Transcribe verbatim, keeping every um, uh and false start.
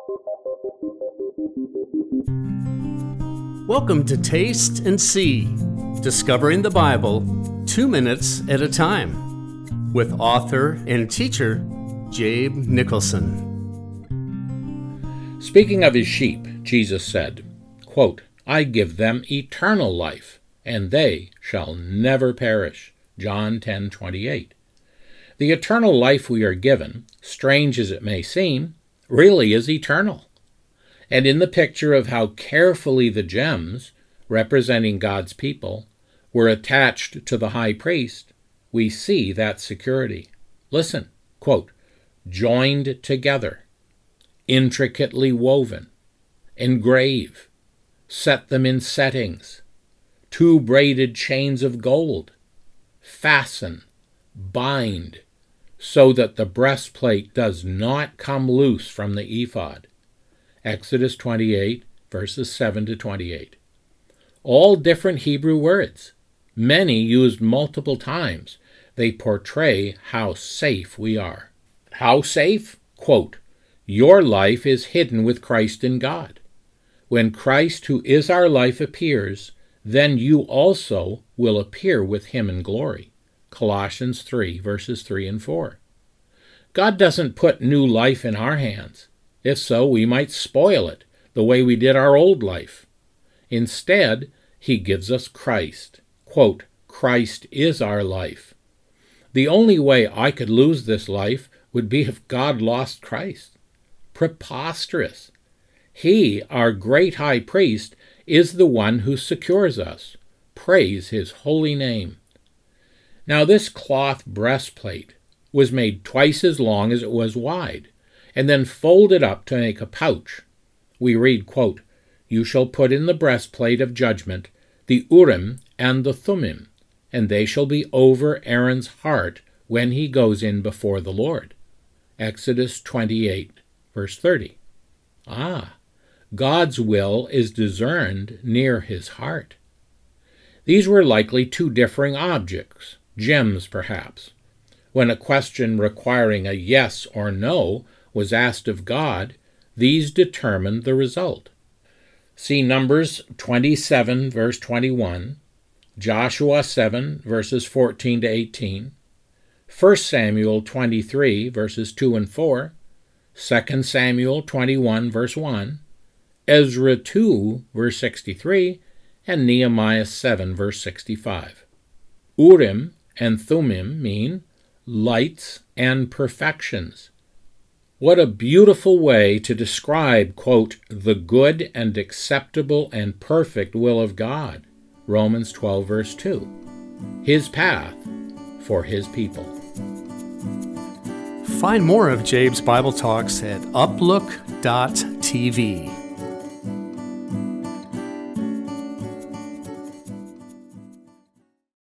Welcome to Taste and See, Discovering the Bible, two minutes at a time, with author and teacher Jabe Nicholson. Speaking of his sheep, Jesus said, quote, I give them eternal life, and they shall never perish. John ten twenty-eight. The eternal life we are given, strange as it may seem, really is eternal. And in the picture of how carefully the gems, representing God's people, were attached to the high priest, we see that security. Listen, quote, joined together, intricately woven, engrave, set them in settings, two braided chains of gold, fasten, bind, so that the breastplate does not come loose from the ephod. Exodus twenty-eight, verses seven to twenty-eight. All different Hebrew words, many used multiple times. They portray how safe we are. How safe? Quote, your life is hidden with Christ in God. When Christ, who is our life, appears, then you also will appear with him in glory. Colossians three, verses three and four. God doesn't put new life in our hands. If so, we might spoil it the way we did our old life. Instead, he gives us Christ. Quote, Christ is our life. The only way I could lose this life would be if God lost Christ. Preposterous. He, our great high priest, is the one who secures us. Praise his holy name. Now this cloth breastplate was made twice as long as it was wide, and then folded up to make a pouch. We read, quote, you shall put in the breastplate of judgment the Urim and the Thummim, and they shall be over Aaron's heart when he goes in before the Lord. Exodus twenty-eight, verse thirty. Ah, God's will is discerned near his heart. These were likely two differing objects, gems perhaps. When a question requiring a yes or no was asked of God, these determined the result. See Numbers twenty-seven, verse twenty-one, Joshua seven, verses fourteen to eighteen, First Samuel twenty-three, verses two and four, Second Samuel twenty-one, verse one, Ezra two, verse sixty-three, and Nehemiah seven, verse sixty-five. Urim and Thummim mean lights and perfections. What a beautiful way to describe, quote, the good and acceptable and perfect will of God. Romans twelve, verse two. His path for his people. Find more of Jabe's Bible Talks at uplook dot t v.